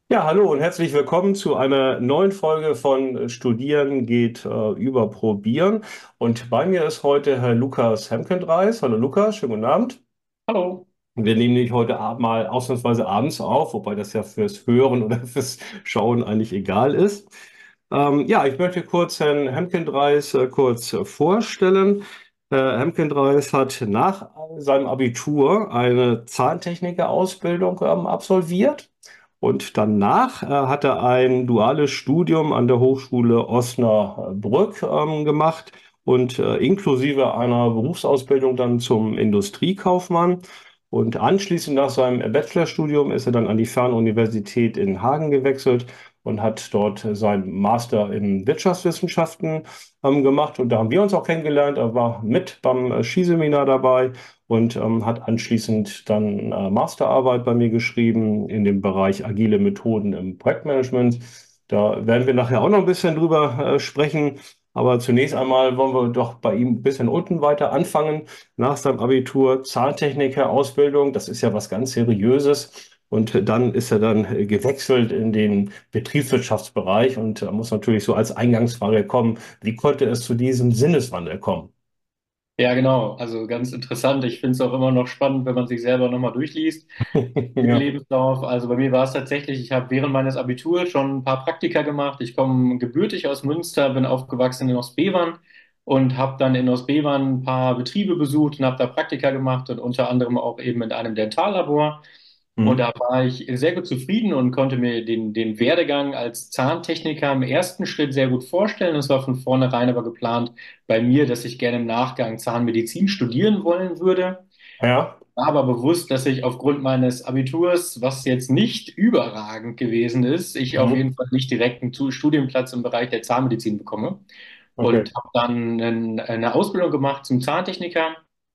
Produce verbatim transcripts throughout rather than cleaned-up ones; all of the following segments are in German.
Ja, hallo und herzlich willkommen zu einer neuen Folge von Studieren geht äh, über Probieren. Und bei mir ist heute Herr Lukas Hemkendreis. Hallo Lukas, schönen guten Abend. Hallo. Wir nehmen dich heute Abend mal ausnahmsweise abends auf, wobei das ja fürs Hören oder fürs Schauen eigentlich egal ist. Ähm, ja, ich möchte kurz Herrn Hemkendreis äh, kurz äh, vorstellen. Herr Hemkendreis hat nach seinem Abitur eine Zahntechniker-Ausbildung ähm, absolviert und danach äh, hat er ein duales Studium an der Hochschule Osnabrück ähm, gemacht und äh, inklusive einer Berufsausbildung dann zum Industriekaufmann. Und anschließend nach seinem Bachelorstudium ist er dann an die Fernuniversität in Hagen gewechselt und hat dort seinen Master in Wirtschaftswissenschaften ähm, gemacht. Und da haben wir uns auch kennengelernt. Er war mit beim äh, Skiseminar dabei und ähm, hat anschließend dann äh, Masterarbeit bei mir geschrieben in dem Bereich agile Methoden im Projektmanagement. Da werden wir nachher auch noch ein bisschen drüber äh, sprechen. Aber zunächst einmal wollen wir doch bei ihm ein bisschen unten weiter anfangen. Nach seinem Abitur Zahntechniker Ausbildung, das ist ja was ganz Seriöses. Und dann ist er dann äh, gewechselt in den Betriebswirtschaftsbereich und da muss natürlich so als Eingangsfrage kommen, wie konnte es zu diesem Sinneswandel kommen? Ja, genau. Also ganz interessant. Ich finde es auch immer noch spannend, wenn man sich selber nochmal durchliest, den Ja. Lebenslauf. Also bei mir war es tatsächlich, ich habe während meines Abiturs schon ein paar Praktika gemacht. Ich komme gebürtig aus Münster, bin aufgewachsen in Ostbevern und habe dann in Ostbevern ein paar Betriebe besucht und habe da Praktika gemacht und unter anderem auch eben in einem Dentallabor. Und Mhm. da war ich sehr gut zufrieden und konnte mir den, den Werdegang als Zahntechniker im ersten Schritt sehr gut vorstellen. Es war von vornherein aber geplant bei mir, dass ich gerne im Nachgang Zahnmedizin studieren wollen würde. Ja. War aber bewusst, dass ich aufgrund meines Abiturs, was jetzt nicht überragend gewesen ist, ich auf Mhm. jeden Fall nicht direkt einen Tu- Studienplatz im Bereich der Zahnmedizin bekomme. Okay. Und habe dann einen- eine Ausbildung gemacht zum Zahntechniker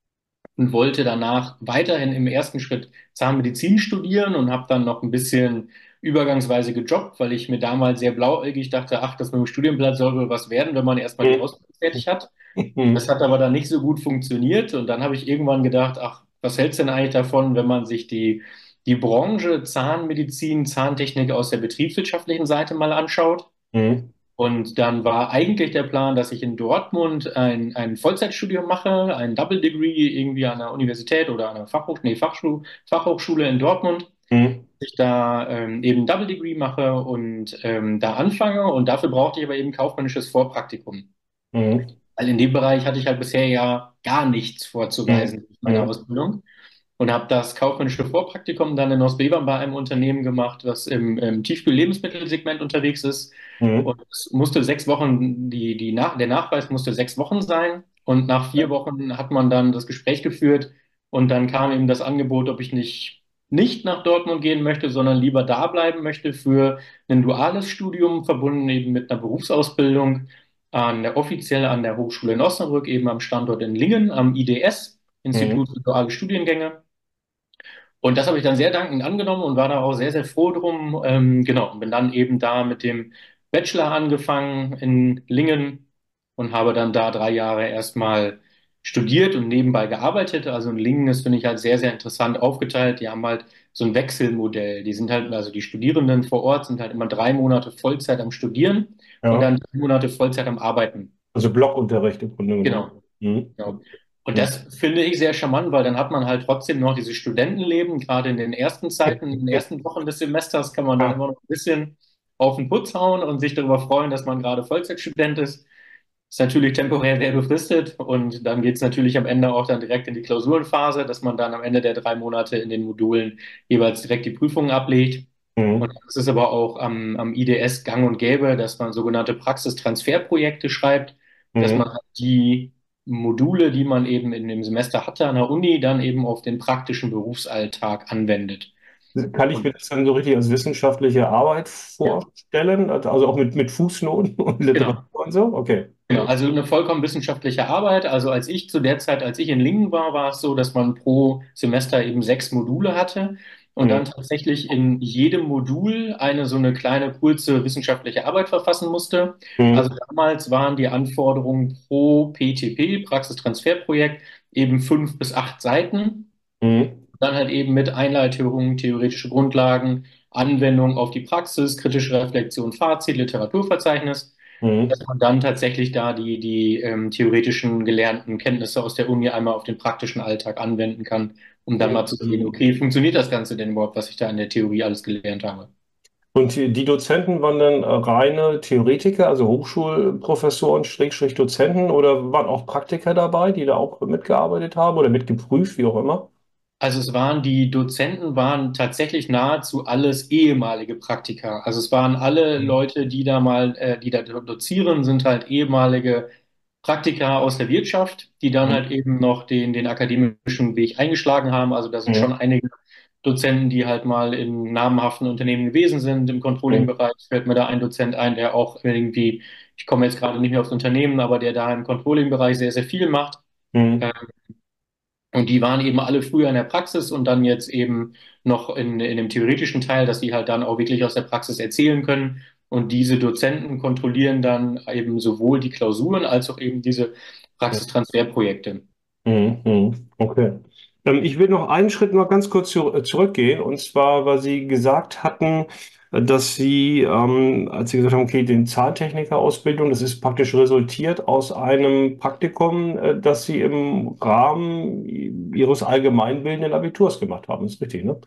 und wollte danach weiterhin im ersten Schritt Zahnmedizin studieren und habe dann noch ein bisschen übergangsweise gejobbt, weil ich mir damals sehr blauäugig dachte, ach, das mit dem Studienplatz soll wohl was werden, wenn man erstmal die Mhm. Ausbildung fertig hat. Das Mhm. hat aber dann nicht so gut funktioniert und dann habe ich irgendwann gedacht, ach, was hältst du denn eigentlich davon, wenn man sich die, die Branche Zahnmedizin, Zahntechnik aus der betriebswirtschaftlichen Seite mal anschaut? Mhm. Und dann war eigentlich der Plan, dass ich in Dortmund ein, ein Vollzeitstudium mache, ein Double Degree irgendwie an der Universität oder an der Fachhochschule, nee, Fachschule, Fachhochschule in Dortmund. Mhm. Ich da ähm, eben Double Degree mache und ähm, da anfange. Und dafür brauchte ich aber eben kaufmännisches Vorpraktikum. Mhm. Weil in dem Bereich hatte ich halt bisher ja gar nichts Mhm. vorzuweisen durch meine Mhm. Ausbildung und habe das kaufmännische Vorpraktikum dann in Ostbevern bei einem Unternehmen gemacht, was im, im Tiefkühl-Lebensmittelsegment unterwegs ist. Und Mhm. es musste sechs Wochen, die, die nach, der Nachweis musste sechs Wochen sein. Und nach vier Wochen hat man dann das Gespräch geführt und dann kam eben das Angebot, ob ich nicht, nicht nach Dortmund gehen möchte, sondern lieber da bleiben möchte für ein duales Studium, verbunden eben mit einer Berufsausbildung an der, offiziell an der Hochschule in Osnabrück, eben am Standort in Lingen, am I D S, Mhm. Institut für duale Studiengänge. Und das habe ich dann sehr dankend angenommen und war da auch sehr, sehr froh drum. Ähm, genau, und bin dann eben da mit dem Bachelor angefangen in Lingen und habe dann da drei Jahre erstmal studiert und nebenbei gearbeitet. Also in Lingen ist, finde ich, halt sehr, sehr interessant aufgeteilt. Die haben halt so ein Wechselmodell. Die sind halt, also die Studierenden vor Ort sind halt immer drei Monate Vollzeit am Studieren und Ja. dann drei Monate Vollzeit am Arbeiten. Also Blockunterricht im Grunde genommen. Genau. Mhm. Genau. Und Mhm. das finde ich sehr charmant, weil dann hat man halt trotzdem noch dieses Studentenleben. Gerade in den ersten Zeiten, in den ersten Wochen des Semesters kann man dann Ja. immer noch ein bisschen auf den Putz hauen und sich darüber freuen, dass man gerade Vollzeitstudent ist. Ist natürlich temporär sehr befristet und dann geht es natürlich am Ende auch dann direkt in die Klausurenphase, dass man dann am Ende der drei Monate in den Modulen jeweils direkt die Prüfungen ablegt. Und Mhm. das ist aber auch am, am I D S gang und gäbe, dass man sogenannte Praxistransferprojekte schreibt, dass man Mhm. halt die Module, die man eben in dem Semester hatte an der Uni, dann eben auf den praktischen Berufsalltag anwendet. Kann ich Und mir das dann so richtig als wissenschaftliche Arbeit ja, vorstellen? Also auch mit, mit Fußnoten und Literatur genau. und so? Okay. Genau, Mhm. also eine vollkommen wissenschaftliche Arbeit. Also als ich zu der Zeit, als ich in Lingen war, war es so, dass man pro Semester eben sechs Module hatte und dann Mhm. tatsächlich in jedem Modul eine so eine kleine kurze wissenschaftliche Arbeit verfassen musste. Also Mhm. damals waren die Anforderungen pro P T P, Praxistransferprojekt, eben fünf bis acht Seiten. Mhm. Dann halt eben mit Einleitungen, theoretische Grundlagen, Anwendung auf die Praxis, kritische Reflexion, Fazit, Literaturverzeichnis, dass Mhm. man dann tatsächlich da die, die ähm, theoretischen gelernten Kenntnisse aus der Uni einmal auf den praktischen Alltag anwenden kann, um dann mal zu sehen, Mhm. okay, funktioniert das Ganze denn überhaupt, was ich da in der Theorie alles gelernt habe? Und die, die Dozenten waren dann äh, reine Theoretiker, also Hochschulprofessoren, Schrägstrich Dozenten, oder waren auch Praktiker dabei, die da auch mitgearbeitet haben oder mitgeprüft, wie auch immer? Also es waren, die Dozenten waren tatsächlich nahezu alles ehemalige Praktiker. Also es waren alle Leute, die da mal, äh, die da dozieren, sind halt ehemalige Praktiker aus der Wirtschaft, die dann Mhm. halt eben noch den, den akademischen Weg eingeschlagen haben. Also da sind Mhm. schon einige Dozenten, die halt mal in namhaften Unternehmen gewesen sind. Im Mhm. Controlling-Bereich fällt mir da ein Dozent ein, der auch irgendwie, ich komme jetzt gerade nicht mehr aufs Unternehmen, aber der da im Controlling-Bereich sehr, sehr viel macht. Mhm. Und die waren eben alle früher in der Praxis und dann jetzt eben noch in, in dem theoretischen Teil, dass die halt dann auch wirklich aus der Praxis erzählen können. Und diese Dozenten kontrollieren dann eben sowohl die Klausuren als auch eben diese Praxistransferprojekte. Mhm. Mhm. Okay. Ähm, ich will noch einen Schritt mal ganz kurz zu, äh, zurückgehen, und zwar, weil Sie gesagt hatten, äh, dass Sie, ähm, als Sie gesagt haben, okay, den Zahntechniker-Ausbildung, das ist praktisch resultiert aus einem Praktikum, äh, das Sie im Rahmen Ihres allgemeinbildenden Abiturs gemacht haben. Ist richtig, ne?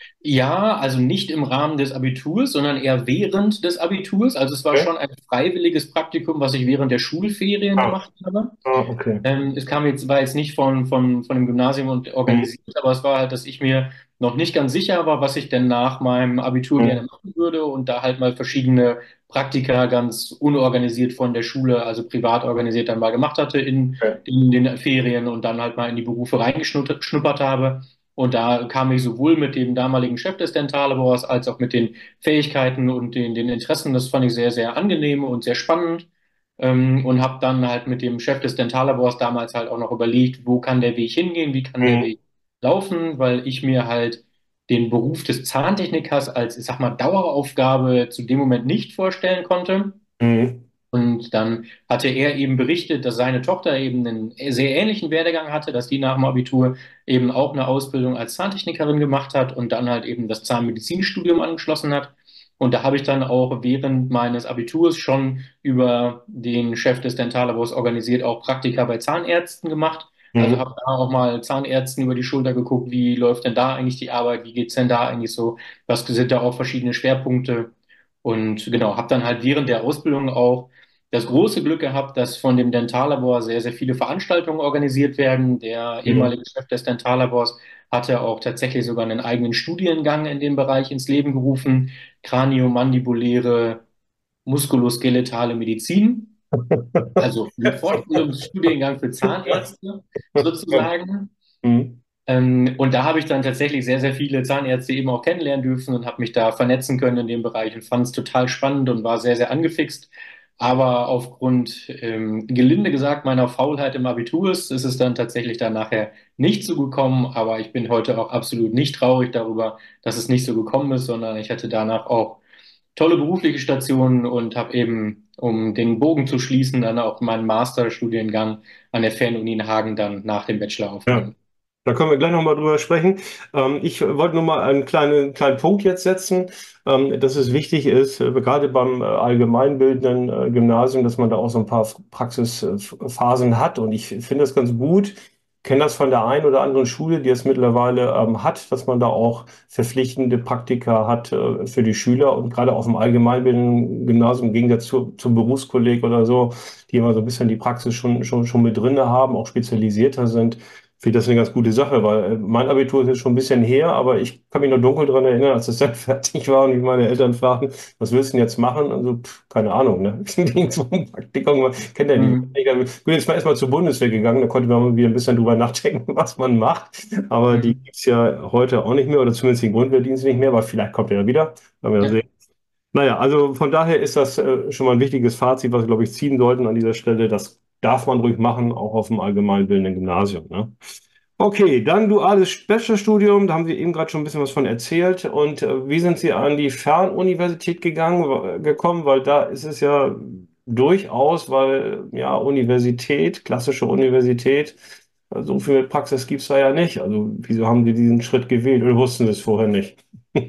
Ja, also nicht im Rahmen des Abiturs, sondern eher während des Abiturs. Also es war Okay. schon ein freiwilliges Praktikum, was ich während der Schulferien Ah, gemacht habe. ah, okay. Ähm, es kam jetzt, war jetzt nicht von, von, von dem Gymnasium und Mhm. organisiert, aber es war halt, dass ich mir noch nicht ganz sicher war, was ich denn nach meinem Abitur gerne Mhm. machen würde und da halt mal verschiedene Praktika ganz unorganisiert von der Schule, also privat organisiert, dann mal gemacht hatte in, Okay. in den Ferien und dann halt mal in die Berufe reingeschnuppert habe. Und da kam ich sowohl mit dem damaligen Chef des Dentallabors als auch mit den Fähigkeiten und den, den Interessen. Das fand ich sehr, sehr angenehm und sehr spannend. Ähm, und habe dann halt mit dem Chef des Dentallabors damals halt auch noch überlegt, wo kann der Weg hingehen, wie kann der Mhm. Weg laufen, weil ich mir halt den Beruf des Zahntechnikers als, ich sag mal, Daueraufgabe zu dem Moment nicht vorstellen konnte. Mhm. Und dann hatte er eben berichtet, dass seine Tochter eben einen sehr ähnlichen Werdegang hatte, dass die nach dem Abitur eben auch eine Ausbildung als Zahntechnikerin gemacht hat und dann halt eben das Zahnmedizinstudium angeschlossen hat. Und da habe ich dann auch während meines Abiturs schon über den Chef des Dentallabors organisiert auch Praktika bei Zahnärzten gemacht. Also Mhm. habe da auch mal Zahnärzten über die Schulter geguckt, wie läuft denn da eigentlich die Arbeit, wie geht's denn da eigentlich so, was sind da auch verschiedene Schwerpunkte. Und genau, habe dann halt während der Ausbildung auch das große Glück gehabt, dass von dem Dentallabor sehr, sehr viele Veranstaltungen organisiert werden. Der Mhm. ehemalige Chef des Dentallabors hatte auch tatsächlich sogar einen eigenen Studiengang in dem Bereich ins Leben gerufen, Kraniomandibuläre muskuloskeletale Medizin, also ein Fortbildungsstudiengang für Zahnärzte sozusagen. Mhm. Ähm, und da habe ich dann tatsächlich sehr, sehr viele Zahnärzte eben auch kennenlernen dürfen und habe mich da vernetzen können in dem Bereich und fand es total spannend und war sehr, sehr angefixt. Aber aufgrund, ähm, gelinde gesagt, meiner Faulheit im Abitur ist, ist es dann tatsächlich dann nachher nicht so gekommen. Aber ich bin heute auch absolut nicht traurig darüber, dass es nicht so gekommen ist, sondern ich hatte danach auch tolle berufliche Stationen und habe eben, um den Bogen zu schließen, dann auch meinen Masterstudiengang an der Fernuni in Hagen dann nach dem Bachelor Ja. aufgenommen. Da können wir gleich nochmal drüber sprechen. Ähm, ich wollte nur mal einen kleinen, kleinen Punkt jetzt setzen, ähm, dass es wichtig ist, äh, gerade beim äh, allgemeinbildenden äh, Gymnasium, dass man da auch so ein paar Praxisphasen hat. Und ich finde das ganz gut. Kenne das von der einen oder anderen Schule, die es mittlerweile ähm, hat, dass man da auch verpflichtende Praktika hat äh, für die Schüler. Und gerade auf dem allgemeinbildenden Gymnasium, im Gegensatz zu, zum Berufskolleg oder so, die immer so ein bisschen die Praxis schon, schon, schon mit drinne haben, auch spezialisierter sind, finde das eine ganz gute Sache, weil äh, mein Abitur ist jetzt schon ein bisschen her, aber ich kann mich noch dunkel daran erinnern, als es dann fertig war und mich meine Eltern fragten, was willst du denn jetzt machen? Also, pff, keine Ahnung, ne? Ging so ein Praktikum, man kennt ja nicht. Mhm. Ich bin jetzt mal erstmal zur Bundeswehr gegangen, da konnte man mal wieder ein bisschen drüber nachdenken, was man macht. Aber die Mhm. gibt's ja heute auch nicht mehr, oder zumindest den Grundwehrdienst nicht mehr, aber vielleicht kommt er ja wieder. Werden wir ja Ja. sehen. Naja, also von daher ist das äh, schon mal ein wichtiges Fazit, was wir, glaube ich, ziehen sollten an dieser Stelle. Das darf man ruhig machen, auch auf dem allgemeinbildenden Gymnasium. Ne? Okay, dann duales Bachelorstudium, da haben Sie eben gerade schon ein bisschen was von erzählt. Und äh, wie sind Sie an die Fernuniversität gegangen, äh, gekommen? Weil da ist es ja durchaus, weil ja Universität, klassische Universität, äh, so viel Praxis gibt es da ja nicht. Also wieso haben Sie diesen Schritt gewählt oder wussten Sie es vorher nicht?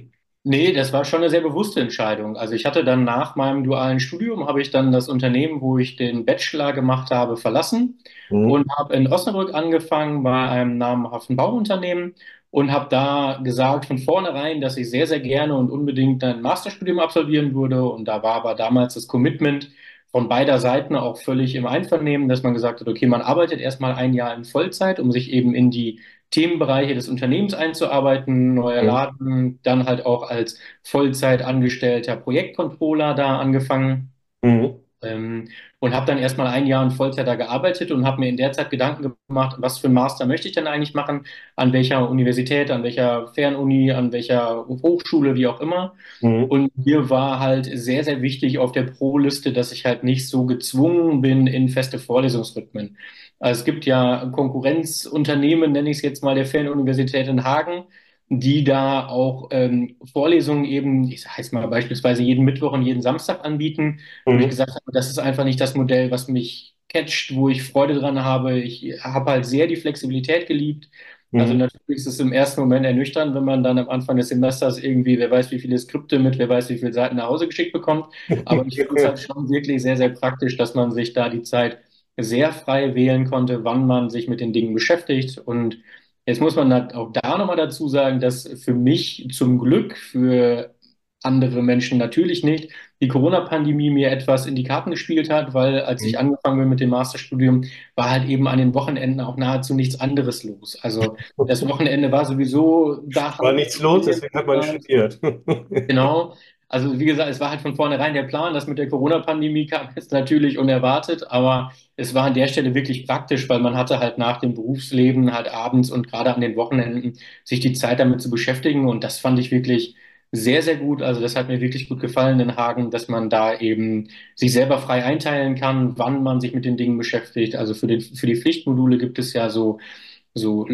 Nee, das war schon eine sehr bewusste Entscheidung. Also ich hatte dann nach meinem dualen Studium, habe ich dann das Unternehmen, wo ich den Bachelor gemacht habe, verlassen Mhm. und habe in Osnabrück angefangen bei einem namhaften Bauunternehmen und habe da gesagt von vornherein, dass ich sehr, sehr gerne und unbedingt ein Masterstudium absolvieren würde. Und da war aber damals das Commitment von beider Seiten auch völlig im Einvernehmen, dass man gesagt hat, okay, man arbeitet erstmal ein Jahr in Vollzeit, um sich eben in die Themenbereiche des Unternehmens einzuarbeiten, neuer Mhm. Laden, dann halt auch als Vollzeit angestellter Projektcontroller da angefangen. Mhm. Ähm, und habe dann erstmal ein Jahr in Vollzeit da gearbeitet und habe mir in der Zeit Gedanken gemacht, was für einen Master möchte ich denn eigentlich machen, an welcher Universität, an welcher Fernuni, an welcher Hochschule, wie auch immer. Mhm. Und mir war halt sehr, sehr wichtig auf der Pro-Liste, dass ich halt nicht so gezwungen bin in feste Vorlesungsrhythmen. Also es gibt ja Konkurrenzunternehmen, nenne ich es jetzt mal, der Fernuniversität in Hagen, die da auch ähm, Vorlesungen eben, ich sage jetzt mal beispielsweise jeden Mittwoch und jeden Samstag anbieten, wo ich Mhm. gesagt habe, das ist einfach nicht das Modell, was mich catcht, wo ich Freude dran habe. Ich habe halt sehr die Flexibilität geliebt. Also Mhm. natürlich ist es im ersten Moment ernüchternd, wenn man dann am Anfang des Semesters irgendwie, wer weiß, wie viele Skripte mit, wer weiß, wie viele Seiten nach Hause geschickt bekommt. Aber ich fand es halt schon wirklich sehr, sehr praktisch, dass man sich da die Zeit sehr frei wählen konnte, wann man sich mit den Dingen beschäftigt. Und jetzt muss man halt auch da nochmal dazu sagen, dass für mich zum Glück, für andere Menschen natürlich nicht, die Corona-Pandemie mir etwas in die Karten gespielt hat, weil als ich Mhm. angefangen bin mit dem Masterstudium, war halt eben an den Wochenenden auch nahezu nichts anderes los. Also das Wochenende war sowieso da War halb nichts los, inkludiert. deswegen hat man studiert. Genau. Also wie gesagt, es war halt von vornherein der Plan. Das mit der Corona-Pandemie kam jetzt natürlich unerwartet, aber es war an der Stelle wirklich praktisch, weil man hatte halt nach dem Berufsleben halt abends und gerade an den Wochenenden sich die Zeit damit zu beschäftigen. Und das fand ich wirklich sehr, sehr gut. Also das hat mir wirklich gut gefallen in Hagen, dass man da eben sich selber frei einteilen kann, wann man sich mit den Dingen beschäftigt. Also für den, für die Pflichtmodule gibt es ja so, so,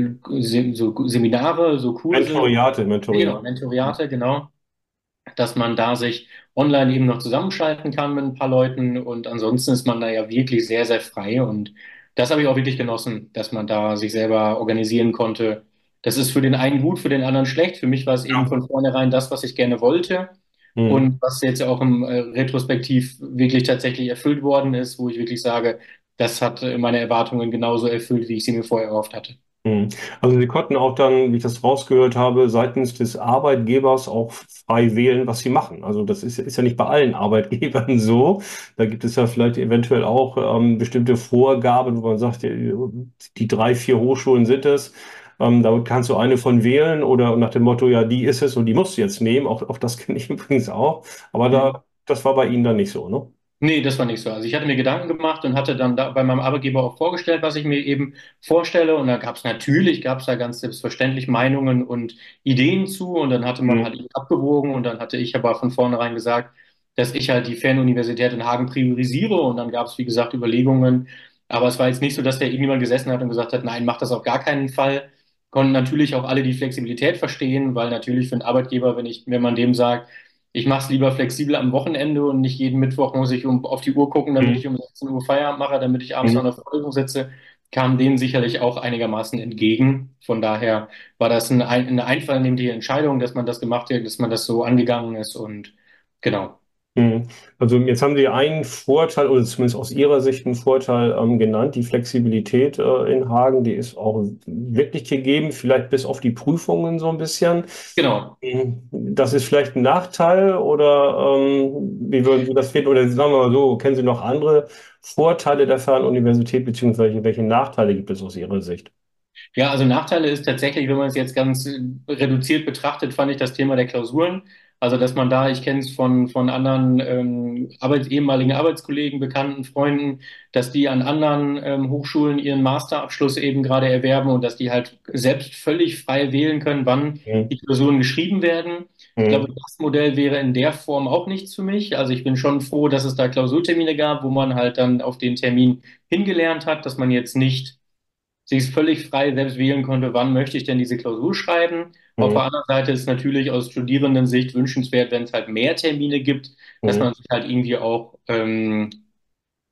so Seminare, so Kurse, Mentoriate, genau, Mentoriate. Mentoriate, genau, dass man da sich online eben noch zusammenschalten kann mit ein paar Leuten und ansonsten ist man da ja wirklich sehr, sehr frei und das habe ich auch wirklich genossen, dass man da sich selber organisieren konnte. Das ist für den einen gut, für den anderen schlecht. Für mich war es eben Ja. von vornherein das, was ich gerne wollte Mhm. und was jetzt auch im äh, Retrospektiv wirklich tatsächlich erfüllt worden ist, wo ich wirklich sage, das hat äh, meine Erwartungen genauso erfüllt, wie ich sie mir vorher erhofft hatte. Mhm. Also Sie konnten auch dann, wie ich das rausgehört habe, seitens des Arbeitgebers auch frei wählen, was Sie machen. Also das ist, ist ja nicht bei allen Arbeitgebern so. Da gibt es ja vielleicht eventuell auch ähm, bestimmte Vorgaben, wo man sagt, die, die drei, vier Hochschulen sind es. Ähm, da kannst du eine von wählen oder nach dem Motto, ja, die ist es und die musst du jetzt nehmen. Auch, auch das kenne ich übrigens auch. Aber da, das war bei Ihnen dann nicht so, ne? Nee, das war nicht so. Also ich hatte mir Gedanken gemacht und hatte dann da bei meinem Arbeitgeber auch vorgestellt, was ich mir eben vorstelle. Und da gab es natürlich, gab es da ganz selbstverständlich Meinungen und Ideen zu. Und dann hatte man Mhm. halt eben abgewogen. Und dann hatte ich aber von vornherein gesagt, dass ich halt die Fernuniversität in Hagen priorisiere. Und dann gab es, wie gesagt, Überlegungen. Aber es war jetzt nicht so, dass da irgendjemand gesessen hat und gesagt hat, nein, mach das auf gar keinen Fall. Konnten natürlich auch alle die Flexibilität verstehen, weil natürlich für einen Arbeitgeber, wenn ich, wenn man dem sagt, ich mache es lieber flexibel am Wochenende und nicht jeden Mittwoch muss ich um, auf die Uhr gucken, damit Mhm. ich um sechzehn Uhr Feierabend mache, damit ich abends noch Mhm. in der Vorlesung sitze, kam denen sicherlich auch einigermaßen entgegen. Von daher war das ein, eine einvernehmliche Entscheidung, dass man das gemacht hat, dass man das so angegangen ist und genau. Mhm. Also jetzt haben Sie einen Vorteil, oder zumindest aus Ihrer Sicht einen Vorteil ähm, genannt, die Flexibilität äh, in Hagen, die ist auch wirklich gegeben, vielleicht bis auf die Prüfungen so ein bisschen. Genau. Mhm. Das ist vielleicht ein Nachteil oder ähm, wie würden Sie das finden? Oder sagen wir mal so, kennen Sie noch andere Vorteile der Fernuniversität, beziehungsweise welche Nachteile gibt es aus Ihrer Sicht? Ja, also Nachteile ist tatsächlich, wenn man es jetzt ganz äh, reduziert betrachtet, fand ich das Thema der Klausuren. Also, dass man da, ich kenne es von, von anderen ähm, Arbeits ehemaligen Arbeitskollegen, Bekannten, Freunden, dass die an anderen ähm, Hochschulen ihren Masterabschluss eben gerade erwerben und dass die halt selbst völlig frei wählen können, wann Mhm. die Klausuren geschrieben werden. Ich glaube, Mhm. das Modell wäre in der Form auch nichts für mich. Also ich bin schon froh, dass es da Klausurtermine gab, wo man halt dann auf den Termin hingelernt hat, dass man jetzt nicht sie ist völlig frei selbst wählen konnte, wann möchte ich denn diese Klausur schreiben. Auf der Mhm. anderen Seite ist natürlich aus Studierendensicht wünschenswert, wenn es halt mehr Termine gibt, dass Mhm. man sich halt irgendwie auch ähm,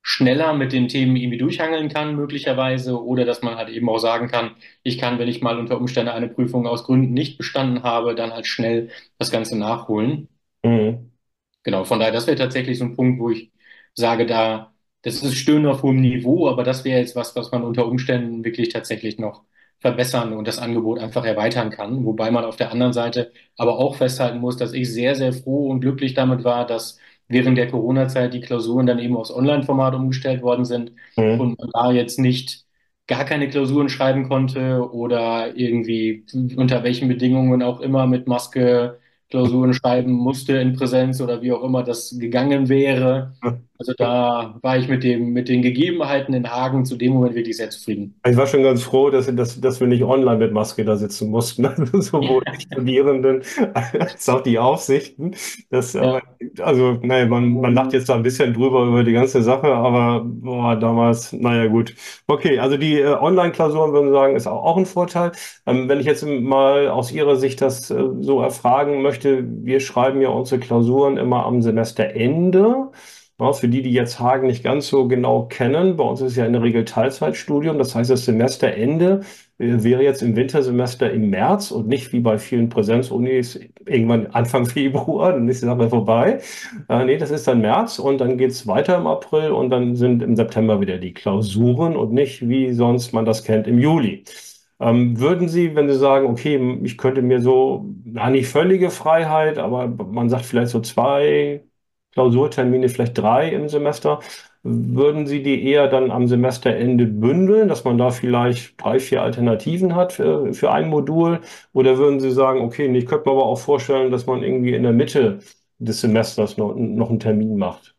schneller mit den Themen irgendwie durchhangeln kann, möglicherweise, oder dass man halt eben auch sagen kann, ich kann, wenn ich mal unter Umständen eine Prüfung aus Gründen nicht bestanden habe, dann halt schnell das Ganze nachholen. Mhm. Genau, von daher, das wäre tatsächlich so ein Punkt, wo ich sage, da, das ist Stöhnen auf hohem Niveau, aber das wäre jetzt was, was man unter Umständen wirklich tatsächlich noch verbessern und das Angebot einfach erweitern kann. Wobei man auf der anderen Seite aber auch festhalten muss, dass ich sehr, sehr froh und glücklich damit war, dass während der Corona-Zeit die Klausuren dann eben aufs Online-Format umgestellt worden sind Mhm. und man da jetzt nicht gar keine Klausuren schreiben konnte oder irgendwie unter welchen Bedingungen auch immer mit Maske Klausuren schreiben musste in Präsenz oder wie auch immer das gegangen wäre. Also da war ich mit dem, mit den Gegebenheiten in Hagen zu dem Moment wirklich sehr zufrieden. Ich war schon ganz froh, dass, dass, dass wir nicht online mit Maske da sitzen mussten. Also sowohl die Studierenden als auch die Aufsichten. Das, aber, Ja, also, naja, man, man lacht jetzt da ein bisschen drüber über die ganze Sache, aber boah, damals, naja, gut. Okay, also die äh, Online-Klausuren, würden wir sagen, ist auch, auch ein Vorteil. Ähm, wenn ich jetzt mal aus Ihrer Sicht das äh, so erfragen möchte, wir schreiben ja unsere Klausuren immer am Semesterende. Ja, für die, die jetzt Hagen nicht ganz so genau kennen, bei uns ist es ja in der Regel Teilzeitstudium. Das heißt, das Semesterende äh, wäre jetzt im Wintersemester im März und nicht wie bei vielen Präsenzunis irgendwann Anfang Februar, dann ist die Sache vorbei. Äh, nee, das ist dann März und dann geht's weiter im April und dann sind im September wieder die Klausuren und nicht wie sonst man das kennt im Juli. Ähm, würden Sie, wenn Sie sagen, okay, ich könnte mir so, na, nicht völlige Freiheit, aber man sagt vielleicht so zwei Klausurtermine, vielleicht drei im Semester. Würden Sie die eher dann am Semesterende bündeln, dass man da vielleicht drei, vier Alternativen hat für, für ein Modul? Oder würden Sie sagen, okay, nee, ich könnte mir aber auch vorstellen, dass man irgendwie in der Mitte des Semesters noch, noch einen Termin macht?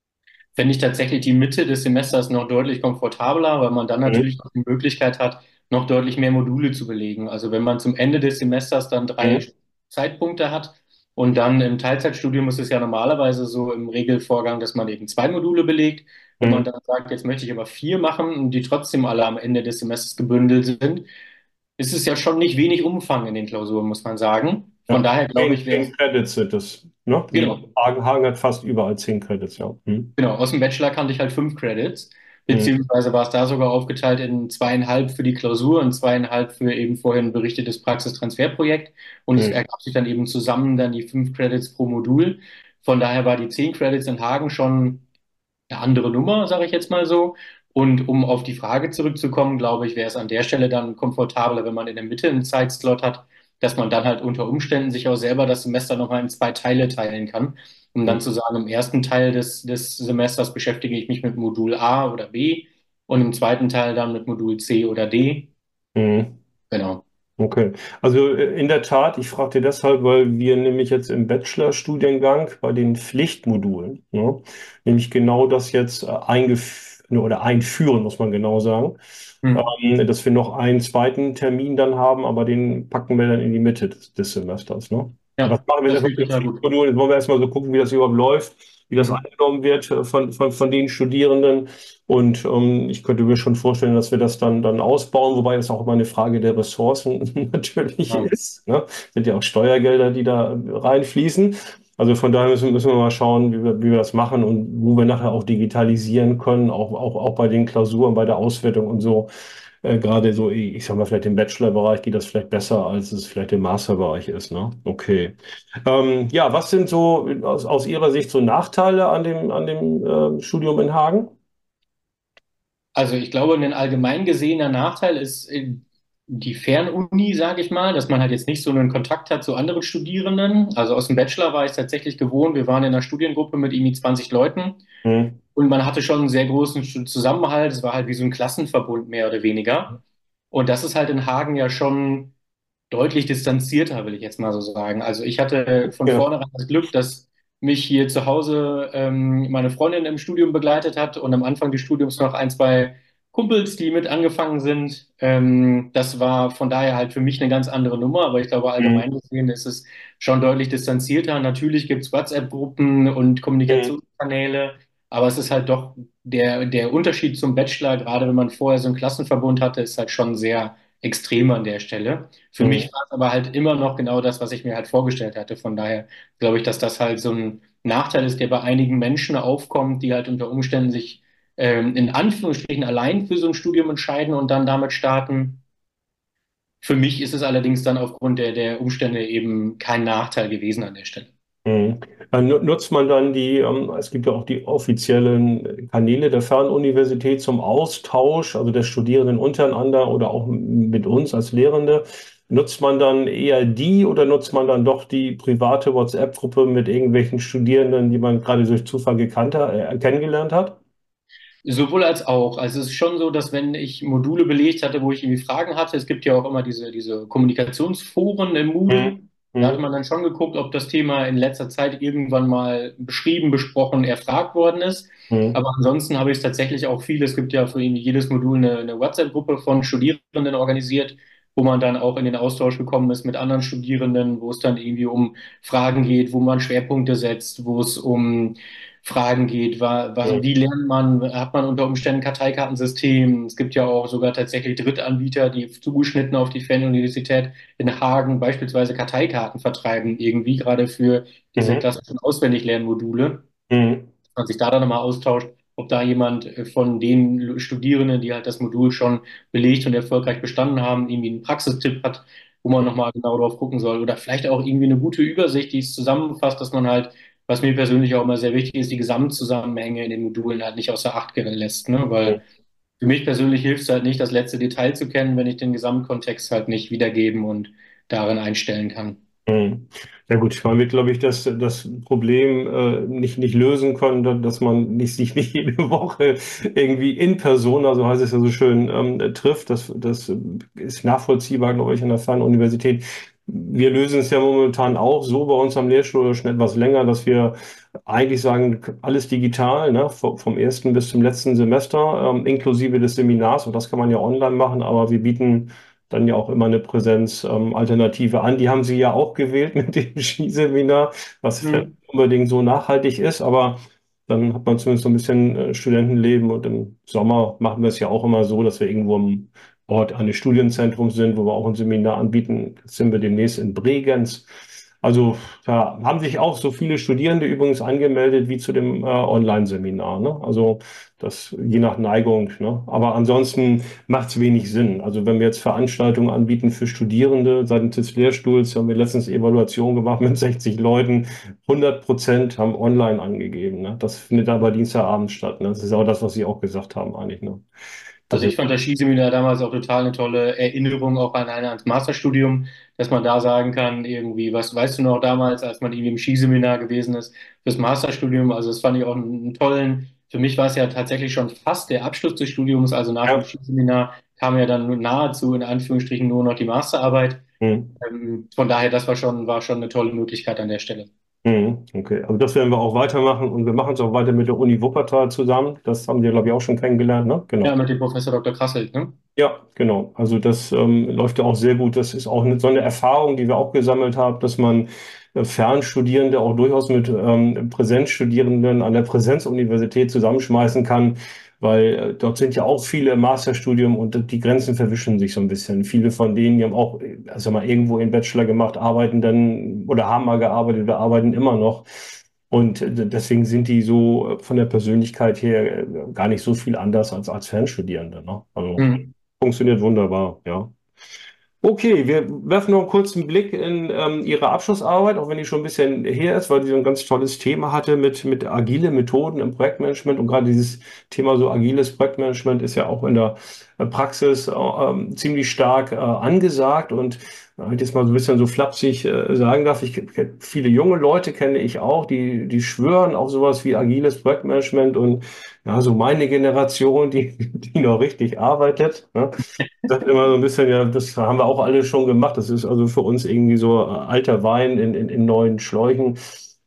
fände ich tatsächlich die Mitte des Semesters noch deutlich komfortabler, weil man dann natürlich Mhm. auch die Möglichkeit hat, noch deutlich mehr Module zu belegen. Also wenn man zum Ende des Semesters dann drei Mhm. Zeitpunkte hat und dann im Teilzeitstudium ist es ja normalerweise so im Regelvorgang, dass man eben zwei Module belegt. Wenn man Mhm. dann sagt, jetzt möchte ich aber vier machen und die trotzdem alle am Ende des Semesters gebündelt sind, ist es ja schon nicht wenig Umfang in den Klausuren, muss man sagen. Von Ja, daher glaube zehn, ich, wäre zehn es, Credits sind das, ne? Wie genau, Hagen, Hagen hat fast überall zehn Credits, ja. Mhm. Genau, aus dem Bachelor kannte ich halt fünf Credits, Mhm. beziehungsweise war es da sogar aufgeteilt in zweieinhalb für die Klausur und zweieinhalb für eben vorhin berichtetes Praxistransferprojekt. Und es Mhm. ergab sich dann eben zusammen dann die fünf Credits pro Modul. Von daher war die zehn Credits in Hagen schon eine andere Nummer, sage ich jetzt mal so. Und um auf die Frage zurückzukommen, glaube ich, wäre es an der Stelle dann komfortabler, wenn man in der Mitte einen Zeitslot hat, dass man dann halt unter Umständen sich auch selber das Semester nochmal in zwei Teile teilen kann, um dann zu sagen, im ersten Teil des, des Semesters beschäftige ich mich mit Modul A oder B und im zweiten Teil dann mit Modul C oder D. Mhm. Genau. Okay, also äh, in der Tat, ich fragte deshalb, weil wir nämlich jetzt im Bachelorstudiengang bei den Pflichtmodulen, ne, nämlich genau das jetzt äh, eingef oder einführen, muss man genau sagen, Hm. ähm, dass wir noch einen zweiten Termin dann haben, aber den packen wir dann in die Mitte des, des Semesters, ne? Was Ja, machen wir jetzt das erstmal klingt mit den total gut. Pflichtmodulen? Jetzt wollen wir erstmal so gucken, wie das überhaupt läuft, wie das Hm. angenommen wird äh, von, von, von den Studierenden. Und ähm, ich könnte mir schon vorstellen, dass wir das dann, dann ausbauen, wobei das auch immer eine Frage der Ressourcen natürlich Ja. ist. Ne? Sind ja auch Steuergelder, die da reinfließen. Also von daher müssen, müssen wir mal schauen, wie wir, wie wir das machen und wo wir nachher auch digitalisieren können, auch, auch, auch bei den Klausuren, bei der Auswertung und so. Äh, gerade so, ich sag mal, vielleicht im Bachelorbereich geht das vielleicht besser, als es vielleicht im Masterbereich ist. Ne? Okay. Ähm, ja, was sind so aus, aus Ihrer Sicht so Nachteile an dem, an dem ähm, Studium in Hagen? Also ich glaube, ein allgemein gesehener Nachteil ist äh, die Fernuni, sage ich mal, dass man halt jetzt nicht so einen Kontakt hat zu anderen Studierenden. Also aus dem Bachelor war ich es tatsächlich gewohnt. Wir waren in einer Studiengruppe mit irgendwie zwanzig Leuten Hm, und man hatte schon einen sehr großen Zusammenhalt. Es war halt wie so ein Klassenverbund mehr oder weniger. Und das ist halt in Hagen ja schon deutlich distanzierter, will ich jetzt mal so sagen. Also ich hatte von ja. vornherein das Glück, dass mich hier zu Hause ähm, meine Freundin im Studium begleitet hat und am Anfang des Studiums noch ein, zwei Kumpels, die mit angefangen sind. Ähm, das war von daher halt für mich eine ganz andere Nummer, aber ich glaube, Hm, allgemein gesehen ist es schon deutlich distanzierter. Natürlich gibt es WhatsApp-Gruppen und hm, Kommunikationskanäle, aber es ist halt doch der, der Unterschied zum Bachelor, gerade wenn man vorher so einen Klassenverbund hatte, ist halt schon sehr extrem an der Stelle. Für hm, mich war es aber halt immer noch genau das, was ich mir halt vorgestellt hatte. Von daher glaube ich, dass das halt so ein Nachteil ist, der bei einigen Menschen aufkommt, die halt unter Umständen sich ähm, in Anführungsstrichen allein für so ein Studium entscheiden und dann damit starten. Für mich ist es allerdings dann aufgrund der, der Umstände eben kein Nachteil gewesen an der Stelle. Mhm. Dann nu- nutzt man dann die, ähm, es gibt ja auch die offiziellen Kanäle der Fernuniversität zum Austausch, also der Studierenden untereinander oder auch m- mit uns als Lehrende. Nutzt man dann eher die oder nutzt man dann doch die private WhatsApp-Gruppe mit irgendwelchen Studierenden, die man gerade durch Zufall gekannt hat, äh, kennengelernt hat? Sowohl als auch. Also es ist schon so, dass wenn ich Module belegt hatte, wo ich irgendwie Fragen hatte, es gibt ja auch immer diese, diese Kommunikationsforen im Moodle, Mhm. da hatte Mhm. man dann schon geguckt, ob das Thema in letzter Zeit irgendwann mal beschrieben, besprochen, erfragt worden ist. Mhm. Aber ansonsten habe ich es tatsächlich auch viel. Es gibt ja für irgendwie jedes Modul eine, eine WhatsApp-Gruppe von Studierenden organisiert, wo man dann auch in den Austausch gekommen ist mit anderen Studierenden, wo es dann irgendwie um Fragen geht, wo man Schwerpunkte setzt, wo es um Fragen geht, wa- was, wie lernt man, hat man unter Umständen Karteikartensystem? Es gibt ja auch sogar tatsächlich Drittanbieter, die zugeschnitten auf die Fernuniversität in Hagen beispielsweise Karteikarten vertreiben, irgendwie gerade für diese Mhm. klassischen Auswendiglernmodule, Mhm. dass man sich da dann nochmal austauscht, ob da jemand äh, von den Studierenden, die halt das Modul schon belegt und erfolgreich bestanden haben, irgendwie einen Praxistipp hat, wo man nochmal genau drauf gucken soll. Oder vielleicht auch irgendwie eine gute Übersicht, die es zusammenfasst, dass man halt, was mir persönlich auch immer sehr wichtig ist, die Gesamtzusammenhänge in den Modulen halt nicht außer Acht lässt, ne? Weil Mhm. für mich persönlich hilft es halt nicht, das letzte Detail zu kennen, wenn ich den Gesamtkontext halt nicht wiedergeben und darin einstellen kann. Mhm. Ja gut, man wird, glaube ich, das, das Problem äh, nicht, nicht lösen können, da- dass man nicht, sich nicht jede Woche irgendwie in Persona, so heißt es ja so schön, ähm, trifft. Das, das ist nachvollziehbar, glaube ich, an der Fernuniversität. Wir lösen es ja momentan auch so bei uns am Lehrstuhl oder schon etwas länger, dass wir eigentlich sagen, alles digital, ne, vom vom ersten bis zum letzten Semester, ähm, inklusive des Seminars. Und das kann man ja online machen, aber wir bieten dann ja auch immer eine Präsenzalternative an. Die haben Sie ja auch gewählt mit dem Skiseminar, was vielleicht Mhm. nicht unbedingt so nachhaltig ist, aber dann hat man zumindest so ein bisschen äh, Studentenleben und im Sommer machen wir es ja auch immer so, dass wir irgendwo am Ort eines Studienzentrums sind, wo wir auch ein Seminar anbieten. Jetzt sind wir demnächst in Bregenz. Also da haben sich auch so viele Studierende übrigens angemeldet wie zu dem äh, Online-Seminar. Ne? Also das je nach Neigung. Ne? Aber ansonsten macht es wenig Sinn. Also wenn wir jetzt Veranstaltungen anbieten für Studierende seitens des Lehrstuhls, haben wir letztens Evaluation gemacht mit sechzig Leuten, hundert Prozent haben online angegeben. Ne? Das findet aber Dienstagabends statt. Ne? Das ist auch das, was Sie auch gesagt haben eigentlich. Ne? Das Also ist, ich fand das Skiseminar damals auch total eine tolle Erinnerung auch an ein ans Masterstudium, dass man da sagen kann, irgendwie, was weißt du noch damals, als man irgendwie im Skiseminar gewesen ist, fürs Masterstudium. Also das fand ich auch einen, einen tollen, für mich war es ja tatsächlich schon fast der Abschluss des Studiums, also nach dem ja. Skiseminar kam ja dann nur nahezu in Anführungsstrichen nur noch die Masterarbeit. Hm. Ähm, von daher, das war schon, war schon eine tolle Möglichkeit an der Stelle. Mhm, okay, also das werden wir auch weitermachen und wir machen es auch weiter mit der Uni Wuppertal zusammen. Das haben Sie, glaube ich, auch schon kennengelernt, ne? Ja, Genau. mit dem Professor Doktor Krasselt, ne? Ja, genau. Also das ähm, läuft ja auch sehr gut. Das ist auch eine, so eine Erfahrung, die wir auch gesammelt haben, dass man äh, Fernstudierende auch durchaus mit ähm, Präsenzstudierenden an der Präsenzuniversität zusammenschmeißen kann, weil äh, dort sind ja auch viele im Masterstudium und die Grenzen verwischen sich so ein bisschen. Viele von denen, die haben auch, äh, also mal irgendwo ihren Bachelor gemacht, arbeiten dann oder haben mal gearbeitet oder arbeiten immer noch. Und äh, deswegen sind die so äh, von der Persönlichkeit her äh, gar nicht so viel anders als als Fernstudierende, ne? Also Mhm. funktioniert wunderbar, ja. Okay, wir werfen noch einen kurzen Blick in ähm, Ihre Abschlussarbeit, auch wenn die schon ein bisschen her ist, weil die so ein ganz tolles Thema hatte mit, mit agile Methoden im Projektmanagement. Und gerade dieses Thema so agiles Projektmanagement ist ja auch in der äh, Praxis äh, ähm, ziemlich stark äh, angesagt. Und wenn ich jetzt mal so ein bisschen so flapsig äh, sagen darf, ich ke- viele junge Leute kenne ich auch, die, die schwören auf sowas wie agiles Projektmanagement und ja, so meine Generation, die, die noch richtig arbeitet, ne? Sagt immer so ein bisschen, ja, das haben wir auch alle schon gemacht. Das ist also für uns irgendwie so äh, alter Wein in, in, in neuen Schläuchen.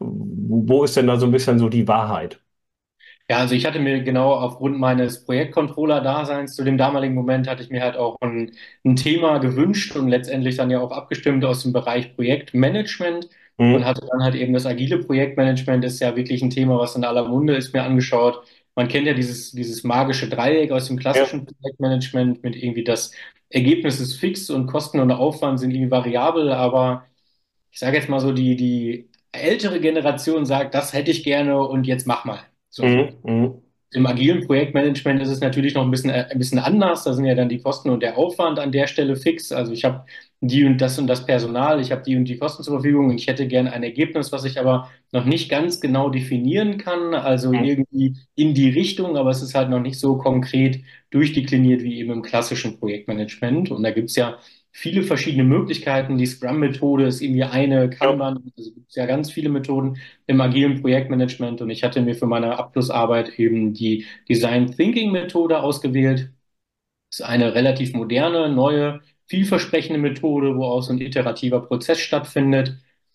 Wo wo ist denn da so ein bisschen so die Wahrheit? Ja, also ich hatte mir genau aufgrund meines Projektcontroller-Daseins zu dem damaligen Moment hatte ich mir halt auch ein, ein Thema gewünscht und letztendlich dann ja auch abgestimmt aus dem Bereich Projektmanagement und Hm? hatte dann halt eben das agile Projektmanagement ist ja wirklich ein Thema, was in aller Munde ist, mir angeschaut. Man kennt ja dieses, dieses magische Dreieck aus dem Ja. klassischen Projektmanagement mit irgendwie das Ergebnis ist fix und Kosten und Aufwand sind irgendwie variabel, aber ich sage jetzt mal so, die, die ältere Generation sagt, das hätte ich gerne und jetzt mach mal. So. Hm? Hm? im agilen Projektmanagement ist es natürlich noch ein bisschen, äh, ein bisschen anders. Da sind ja dann die Kosten und der Aufwand an der Stelle fix. Also ich habe die und das und das Personal, ich habe die und die Kosten zur Verfügung und ich hätte gerne ein Ergebnis, was ich aber noch nicht ganz genau definieren kann. Also Mhm. irgendwie in die Richtung, aber es ist halt noch nicht so konkret durchdekliniert wie eben im klassischen Projektmanagement. Und da gibt's ja viele verschiedene Möglichkeiten. Die Scrum-Methode ist irgendwie eine, Ja. Kanban, also gibt es ja ganz viele Methoden im agilen Projektmanagement und ich hatte mir für meine Abschlussarbeit eben die Design Thinking Methode ausgewählt. Das ist eine relativ moderne, neue, vielversprechende Methode, wo auch so ein iterativer Prozess stattfindet.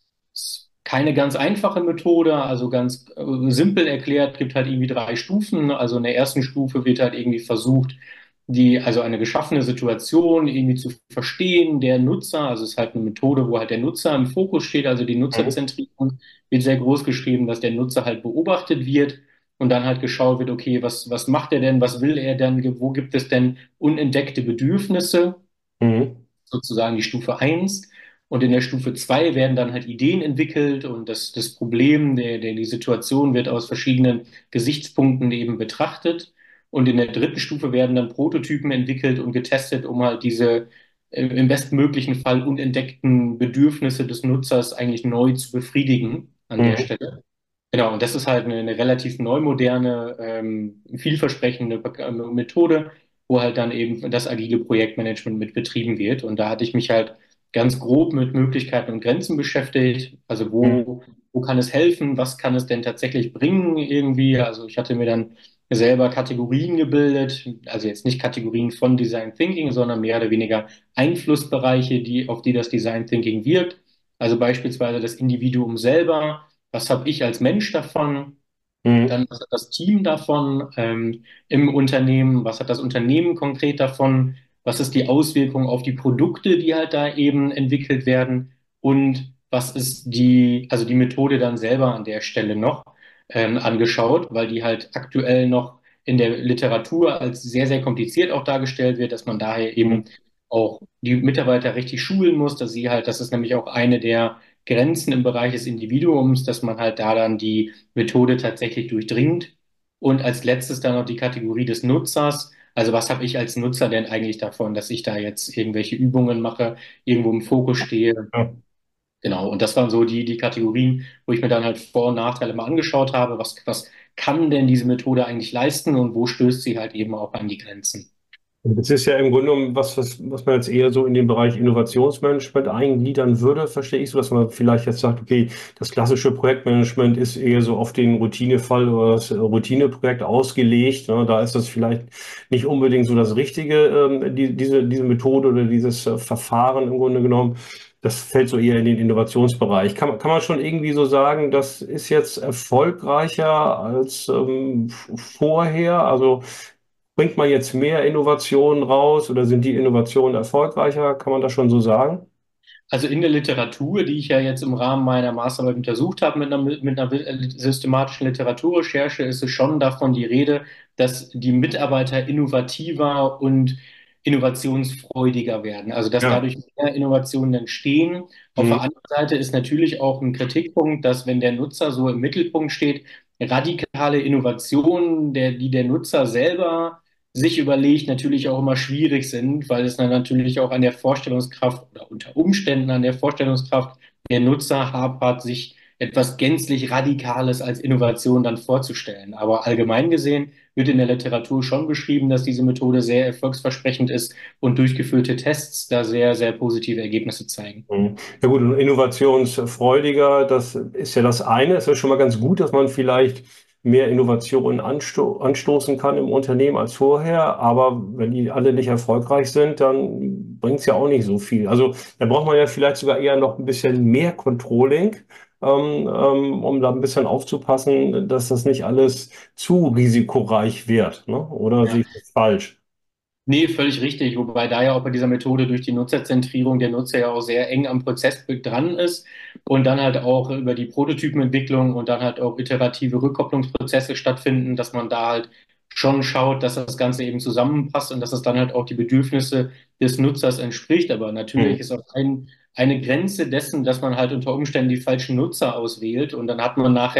Ist keine ganz einfache Methode, also ganz äh, simpel erklärt, gibt halt irgendwie drei Stufen. Also in der ersten Stufe wird halt irgendwie versucht, die, also eine geschaffene Situation irgendwie zu verstehen, der Nutzer, also es ist halt eine Methode, wo halt der Nutzer im Fokus steht, also die Mhm. Nutzerzentrierung wird sehr groß geschrieben, dass der Nutzer halt beobachtet wird und dann halt geschaut wird, okay, was, was macht er denn, was will er denn, wo gibt es denn unentdeckte Bedürfnisse? Mhm. Sozusagen die Stufe eins. Und in der Stufe zwei werden dann halt Ideen entwickelt und das, das Problem, der, der, die Situation wird aus verschiedenen Gesichtspunkten eben betrachtet. Und in der dritten Stufe werden dann Prototypen entwickelt und getestet, um halt diese äh, im bestmöglichen Fall unentdeckten Bedürfnisse des Nutzers eigentlich neu zu befriedigen an der Mhm. Stelle. Genau, und das ist halt eine, eine relativ neumoderne, ähm, vielversprechende äh, Methode, wo halt dann eben das agile Projektmanagement mit betrieben wird. Und da hatte ich mich halt ganz grob mit Möglichkeiten und Grenzen beschäftigt. Also Mhm. wo, wo kann es helfen? Was kann es denn tatsächlich bringen irgendwie? Also ich hatte mir dann selber Kategorien gebildet, also jetzt nicht Kategorien von Design Thinking, sondern mehr oder weniger Einflussbereiche, die, auf die das Design Thinking wirkt. Also beispielsweise das Individuum selber. Was habe ich als Mensch davon? Mhm. Dann, was hat das Team davon ähm, im Unternehmen? Was hat das Unternehmen konkret davon? Was ist die Auswirkung auf die Produkte, die halt da eben entwickelt werden? Und was ist die, also die Methode dann selber an der Stelle noch ähm, angeschaut, weil die halt aktuell noch in der Literatur als sehr, sehr kompliziert auch dargestellt wird, dass man daher Mhm. eben auch die Mitarbeiter richtig schulen muss, dass sie halt, das ist nämlich auch eine der Grenzen im Bereich des Individuums, dass man halt da dann die Methode tatsächlich durchdringt. Und als letztes dann noch die Kategorie des Nutzers. Also was habe ich als Nutzer denn eigentlich davon, dass ich da jetzt irgendwelche Übungen mache, irgendwo im Fokus stehe? Ja. Genau. Und das waren so die, die Kategorien, wo ich mir dann halt Vor- und Nachteile mal angeschaut habe. Was, was kann denn diese Methode eigentlich leisten und wo stößt sie halt eben auch an die Grenzen? Das ist ja im Grunde genommen was, was, was man jetzt eher so in den Bereich Innovationsmanagement eingliedern würde, verstehe ich so, dass man vielleicht jetzt sagt, okay, das klassische Projektmanagement ist eher so auf den Routinefall oder das Routineprojekt ausgelegt. Ne? Da ist das vielleicht nicht unbedingt so das Richtige, ähm, die, diese, diese Methode oder dieses äh, Verfahren im Grunde genommen. Das fällt so eher in den Innovationsbereich. Kann, man- kann man schon irgendwie so sagen, das ist jetzt erfolgreicher als ähm, vorher? Also bringt man jetzt mehr Innovationen raus oder sind die Innovationen erfolgreicher? Kann man das schon so sagen? Also in der Literatur, die ich ja jetzt im Rahmen meiner Masterarbeit untersucht habe mit einer, mit einer systematischen Literaturrecherche, ist es schon davon die Rede, dass die Mitarbeiter innovativer und innovationsfreudiger werden. Also dass Ja. dadurch mehr Innovationen entstehen. Auf der Mhm. anderen Seite ist natürlich auch ein Kritikpunkt, dass wenn der Nutzer so im Mittelpunkt steht, radikale Innovationen, der, die der Nutzer selber sich überlegt, natürlich auch immer schwierig sind, weil es dann natürlich auch an der Vorstellungskraft oder unter Umständen an der Vorstellungskraft der Nutzer hapert, sich etwas gänzlich Radikales als Innovation dann vorzustellen. Aber allgemein gesehen wird in der Literatur schon beschrieben, dass diese Methode sehr erfolgsversprechend ist und durchgeführte Tests da sehr, sehr positive Ergebnisse zeigen. Mhm. Ja gut, und innovationsfreudiger, das ist ja das eine. Es ist schon mal ganz gut, dass man vielleicht mehr Innovationen ansto anstoßen kann im Unternehmen als vorher. Aber wenn die alle nicht erfolgreich sind, dann bringt es ja auch nicht so viel. Also da braucht man ja vielleicht sogar eher noch ein bisschen mehr Controlling, ähm, ähm, um da ein bisschen aufzupassen, dass das nicht alles zu risikoreich wird, ne? Oder sehe Ja. ich das falsch? Nee, völlig richtig. Wobei da ja auch bei dieser Methode durch die Nutzerzentrierung der Nutzer ja auch sehr eng am Prozess dran ist und dann halt auch über die Prototypenentwicklung und dann halt auch iterative Rückkopplungsprozesse stattfinden, dass man da halt schon schaut, dass das Ganze eben zusammenpasst und dass es dann halt auch die Bedürfnisse des Nutzers entspricht. Aber natürlich Mhm. ist auch ein, eine Grenze dessen, dass man halt unter Umständen die falschen Nutzer auswählt und dann hat man nachher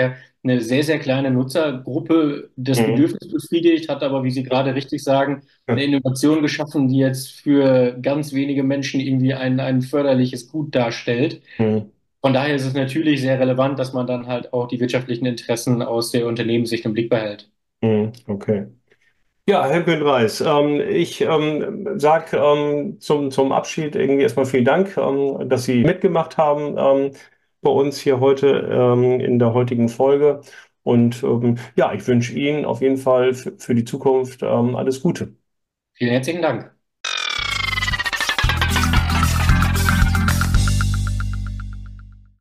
eine sehr, sehr kleine Nutzergruppe das Mhm. Bedürfnis befriedigt, hat aber, wie Sie gerade richtig sagen, eine Innovation geschaffen, die jetzt für ganz wenige Menschen irgendwie ein, ein förderliches Gut darstellt. Mhm. Von daher ist es natürlich sehr relevant, dass man dann halt auch die wirtschaftlichen Interessen aus der Unternehmenssicht im Blick behält. Mhm. Okay. Ja, Herr Reis, ähm, ich ähm, sage ähm, zum, zum Abschied irgendwie erstmal vielen Dank, ähm, dass Sie mitgemacht haben ähm, bei uns hier heute ähm, in der heutigen Folge. Und ähm, ja, ich wünsche Ihnen auf jeden Fall für, für die Zukunft ähm, alles Gute. Vielen herzlichen Dank.